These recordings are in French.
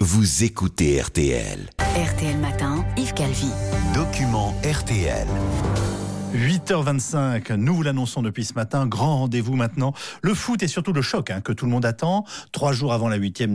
vous écoutez RTL. RTL Matin, Yves Calvi. Document RTL. 8h25, nous vous l'annonçons depuis ce matin, grand rendez-vous maintenant. Le foot et surtout le choc que tout le monde attend. 3 jours avant le huitième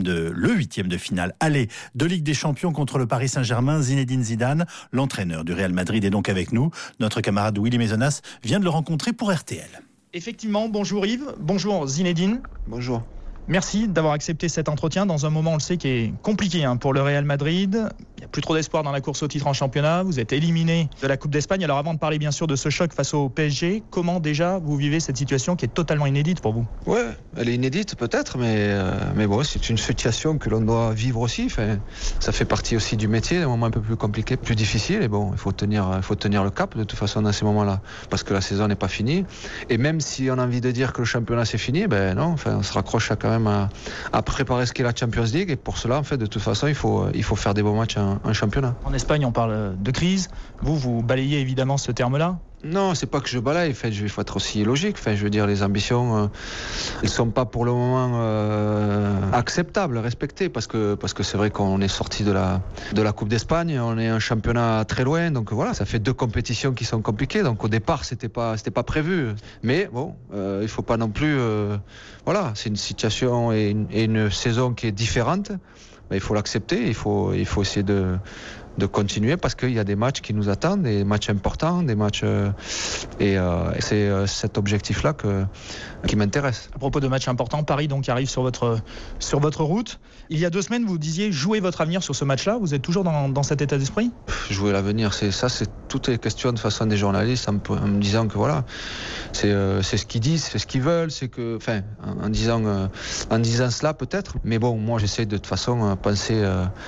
de finale aller de Ligue des Champions contre le Paris Saint-Germain, Zinedine Zidane, l'entraîneur du Real Madrid, est donc avec nous. Notre camarade Willy Maisonnas vient de le rencontrer pour RTL. Effectivement, bonjour Yves, bonjour Zinedine. Bonjour. Merci d'avoir accepté cet entretien dans un moment, on le sait, qui est compliqué pour le Real Madrid. Il n'y a plus trop d'espoir dans la course au titre en championnat. Vous êtes éliminé de la Coupe d'Espagne. Alors avant de parler bien sûr de ce choc face au PSG, comment déjà vous vivez cette situation qui est totalement inédite pour vous ? Ouais, elle est inédite peut-être, mais bon, c'est une situation que l'on doit vivre aussi. Enfin, ça fait partie aussi du métier, des moments un peu plus compliqués, plus difficiles. Et bon, il faut tenir le cap de toute façon dans ces moments-là, parce que la saison n'est pas finie. Et même si on a envie de dire que le championnat c'est fini, ben non, enfin, on se raccroche quand même à préparer ce qu'est la Champions League. Et pour cela, en fait, de toute façon, il faut faire des bons matchs en championnat. En Espagne, on parle de crise. Vous balayez évidemment ce terme-là. Non, c'est pas que je balaye. En fait, il faut être aussi logique. Enfin, je veux dire, les ambitions, elles sont pas pour le moment acceptables, respectées, parce que c'est vrai qu'on est sorti de la Coupe d'Espagne, on est un championnat très loin, donc voilà, ça fait 2 compétitions qui sont compliquées. Donc au départ, c'était pas prévu. Mais bon, il faut pas non plus. Voilà, c'est une situation et une saison qui est différente. Ben, il faut l'accepter. Il faut essayer de continuer, parce qu'il y a des matchs qui nous attendent, des matchs importants, des matchs et c'est cet objectif-là qui m'intéresse. À propos de matchs importants, Paris donc arrive sur votre route. Il y a 2 semaines, vous disiez jouer votre avenir sur ce match-là. Vous êtes toujours dans cet état d'esprit ? Jouer l'avenir, c'est toutes les questions de façon des journalistes en me disant que voilà, c'est ce qu'ils disent, c'est ce qu'ils veulent, c'est que, enfin, en disant cela peut-être. Mais bon, moi j'essaie de toute façon penser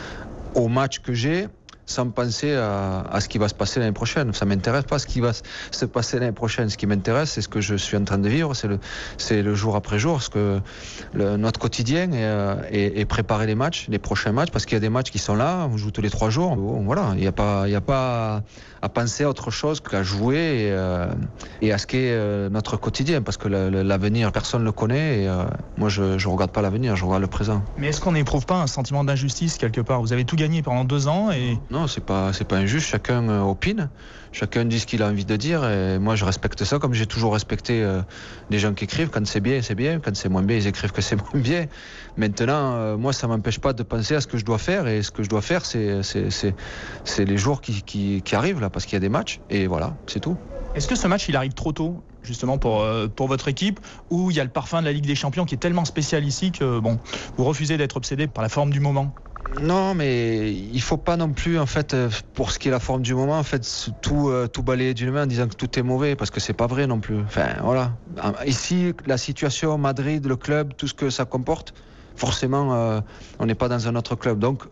au match que j'ai, sans penser à ce qui va se passer l'année prochaine. Ça m'intéresse pas ce qui va se passer l'année prochaine. Ce qui m'intéresse, c'est ce que je suis en train de vivre, c'est le jour après jour, notre quotidien et préparer les prochains matchs, parce qu'il y a des matchs qui sont là, on joue tous les 3 jours. Bon, voilà, il y a pas à penser à autre chose qu'à jouer et à ce qu'est notre quotidien, parce que l'avenir, personne ne le connaît, et moi je regarde pas l'avenir, je regarde le présent. Mais est-ce qu'on n'éprouve pas un sentiment d'injustice quelque part ? Vous avez tout gagné pendant 2 ans et... Non, c'est pas injuste, chacun opine, chacun dit ce qu'il a envie de dire, et moi je respecte ça, comme j'ai toujours respecté les gens qui écrivent. Quand c'est bien, quand c'est moins bien, ils écrivent que c'est moins bien. Maintenant, moi ça m'empêche pas de penser à ce que je dois faire, et ce que je dois faire, c'est les jours qui arrivent là, parce qu'il y a des matchs, et voilà, c'est tout. Est-ce que ce match il arrive trop tôt, justement pour votre équipe, où il y a le parfum de la Ligue des Champions qui est tellement spécial ici que bon, vous refusez d'être obsédé par la forme du moment ? Non, mais il faut pas non plus, en fait, pour ce qui est la forme du moment, en fait, tout balayer d'une main en disant que tout est mauvais, parce que c'est pas vrai non plus. Enfin, voilà. Ici, la situation, Madrid, le club, tout ce que ça comporte, forcément, on n'est pas dans un autre club. Donc,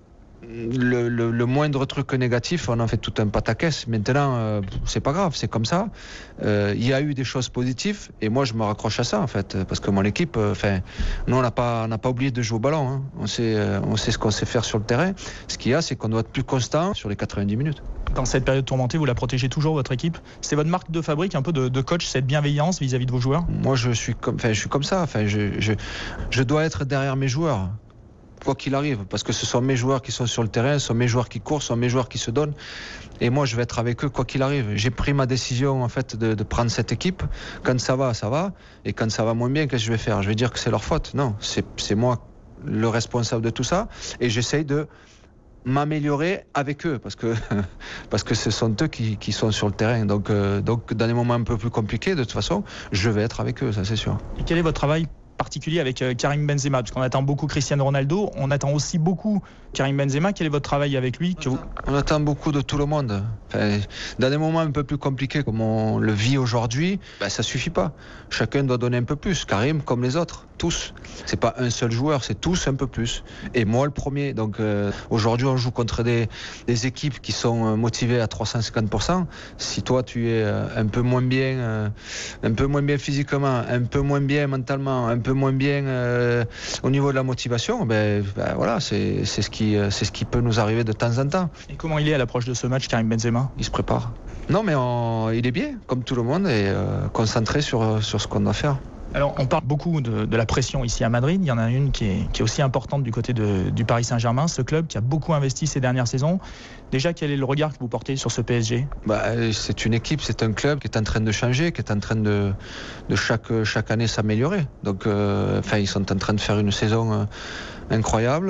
le moindre truc négatif, on en fait tout un pataquès. Maintenant, c'est pas grave, c'est comme ça. Il y a eu des choses positives, et moi je me raccroche à ça, en fait, parce que mon équipe, nous on n'a pas oublié de jouer au ballon, hein. On sait ce qu'on sait faire sur le terrain. Ce qu'il y a, c'est qu'on doit être plus constant sur les 90 minutes. Dans cette période tourmentée, vous la protégez toujours, votre équipe ? C'est votre marque de fabrique, un peu de coach, cette bienveillance vis-à-vis de vos joueurs ? Moi je suis comme ça. Enfin, je dois être derrière mes joueurs, quoi qu'il arrive, parce que ce sont mes joueurs qui sont sur le terrain, ce sont mes joueurs qui courent, ce sont mes joueurs qui se donnent, et moi je vais être avec eux quoi qu'il arrive. J'ai pris ma décision, en fait, de prendre cette équipe. Quand ça va, et quand ça va moins bien, qu'est-ce que je vais faire ? Je vais dire que c'est leur faute ? Non, c'est moi le responsable de tout ça, et j'essaye de m'améliorer avec eux, parce que ce sont eux qui sont sur le terrain. Donc dans des moments un peu plus compliqués, de toute façon, je vais être avec eux, ça c'est sûr. Et quel est votre travail particulier avec Karim Benzema, parce qu'on attend beaucoup Cristiano Ronaldo, on attend aussi beaucoup Karim Benzema. Quel est votre travail avec lui ? On attend beaucoup de tout le monde. Enfin, dans des moments un peu plus compliqués comme on le vit aujourd'hui, ça suffit pas. Chacun doit donner un peu plus. Karim comme les autres, tous. C'est pas un seul joueur, c'est tous un peu plus. Et moi le premier. Donc aujourd'hui on joue contre des équipes qui sont motivées à 350%. Si toi tu es un peu moins bien physiquement, un peu moins bien mentalement, un peu moins bien au niveau de la motivation, voilà, c'est ce qui peut nous arriver de temps en temps. Et comment il est à l'approche de ce match, Karim Benzema ? Il se prépare. Non, mais il est bien, comme tout le monde, et concentré sur ce qu'on doit faire. Alors, on parle beaucoup de la pression ici à Madrid. Il y en a une qui est aussi importante du côté du Paris Saint-Germain, ce club qui a beaucoup investi ces dernières saisons. Déjà, quel est le regard que vous portez sur ce PSG ? C'est une équipe, c'est un club qui est en train de changer, qui est en train de chaque année s'améliorer. Donc, ils sont en train de faire une saison incroyable.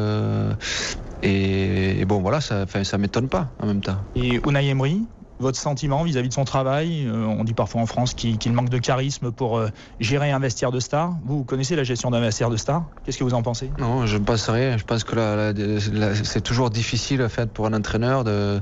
Et bon, voilà, ça m'étonne pas en même temps. Et Unai Emery, votre sentiment vis-à-vis de son travail ? On dit parfois en France qu'il manque de charisme pour gérer un vestiaire de stars. Vous connaissez la gestion d'un vestiaire de stars ? Qu'est-ce que vous en pensez ? Non, je ne pense rien. Je pense que c'est toujours difficile en fait, pour un entraîneur de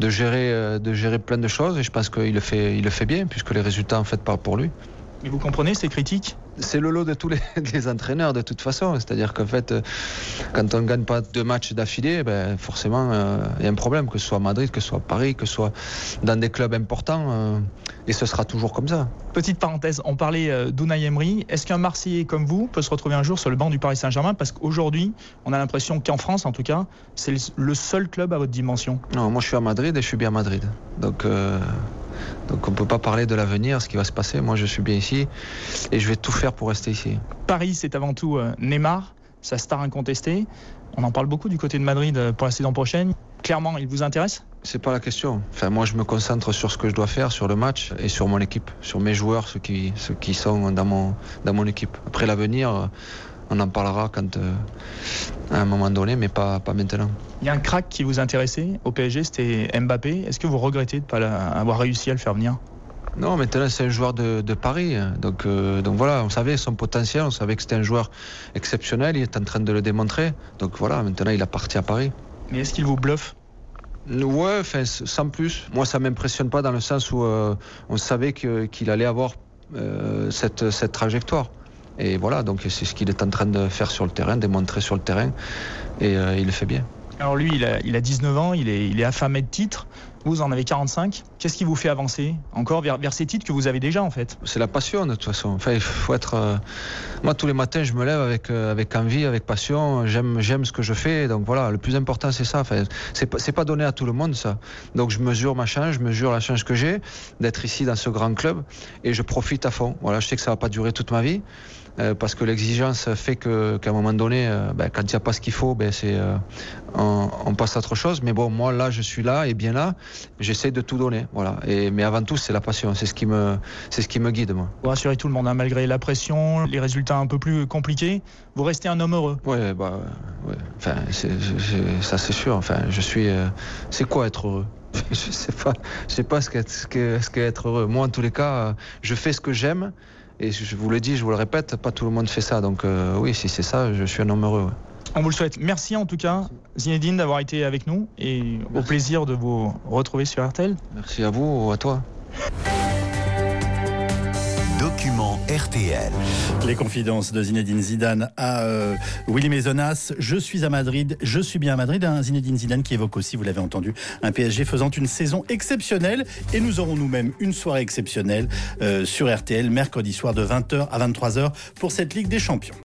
gérer plein de choses. Et je pense qu'il le fait bien, puisque les résultats en fait parlent pour lui. Mais vous comprenez ces critiques ? C'est le lot de tous les entraîneurs de toute façon. C'est-à-dire qu'en fait, quand on ne gagne pas 2 matchs d'affilée, forcément, il y a un problème, que ce soit à Madrid, que ce soit à Paris, que ce soit dans des clubs importants. Et ce sera toujours comme ça. Petite parenthèse, on parlait d'Unai Emery. Est-ce qu'un Marseillais comme vous peut se retrouver un jour sur le banc du Paris Saint-Germain ? Parce qu'aujourd'hui, on a l'impression qu'en France, en tout cas, c'est le seul club à votre dimension. Non, moi je suis à Madrid et je suis bien à Madrid. Donc on ne peut pas parler de l'avenir, ce qui va se passer. Moi je suis bien ici et je vais tout faire pour rester ici. Paris, c'est avant tout Neymar, sa star incontestée. On en parle beaucoup du côté de Madrid pour la saison prochaine. Clairement, il vous intéresse ? C'est pas la question. Moi je me concentre sur ce que je dois faire, sur le match et sur mon équipe, sur mes joueurs, ceux qui sont dans mon équipe. Après l'avenir, on en parlera à un moment donné, mais pas maintenant. Il y a un crack qui vous intéressait au PSG, c'était Mbappé. Est-ce que vous regrettez de ne pas avoir réussi à le faire venir ? Non, maintenant c'est un joueur de Paris. Donc voilà, on savait son potentiel, on savait que c'était un joueur exceptionnel, il est en train de le démontrer. Donc voilà, maintenant il appartient à Paris. Mais est-ce qu'il vous bluffe ? Ouais, sans plus. Moi ça ne m'impressionne pas dans le sens où on savait qu'il allait avoir cette trajectoire. Et voilà, donc c'est ce qu'il est en train de faire sur le terrain, démontrer sur le terrain, et il le fait bien. Alors lui, il a 19 ans, il est affamé de titres, vous en avez 45. Qu'est-ce qui vous fait avancer encore vers ces titres que vous avez déjà en fait ? C'est la passion de toute façon. Enfin, il faut être... Moi tous les matins je me lève avec envie, avec passion, j'aime ce que je fais, donc voilà, le plus important c'est ça. Enfin, c'est pas donné à tout le monde ça. Donc je mesure ma chance, je mesure la chance que j'ai d'être ici dans ce grand club et je profite à fond. Voilà, je sais que ça va pas durer toute ma vie. Parce que l'exigence fait qu'à un moment donné, quand il n'y a pas ce qu'il faut, on passe à autre chose. Mais bon, moi là, je suis là et bien là, j'essaie de tout donner. Voilà. Mais avant tout, c'est la passion, c'est ce qui me guide, moi. Vous rassurez tout le monde, hein, malgré la pression, les résultats un peu plus compliqués, vous restez un homme heureux. Ouais. Enfin, ça c'est sûr. Enfin, je suis. C'est quoi être heureux ? Je sais pas ce qu'est être heureux. Moi, en tous les cas, je fais ce que j'aime. Et je vous le dis, je vous le répète, pas tout le monde fait ça. Donc oui, si c'est ça, je suis un homme heureux. Ouais. On vous le souhaite. Merci en tout cas, Zinedine, d'avoir été avec nous. Et merci. Au plaisir de vous retrouver sur RTL. Merci à vous, à toi. Document RTL. Les confidences de Zinedine Zidane à Willy Maisonas. Je suis à Madrid, je suis bien à Madrid. Un Zinedine Zidane qui évoque aussi, vous l'avez entendu, un PSG faisant une saison exceptionnelle. Et nous aurons nous-mêmes une soirée exceptionnelle sur RTL, mercredi soir de 20h à 23h pour cette Ligue des Champions.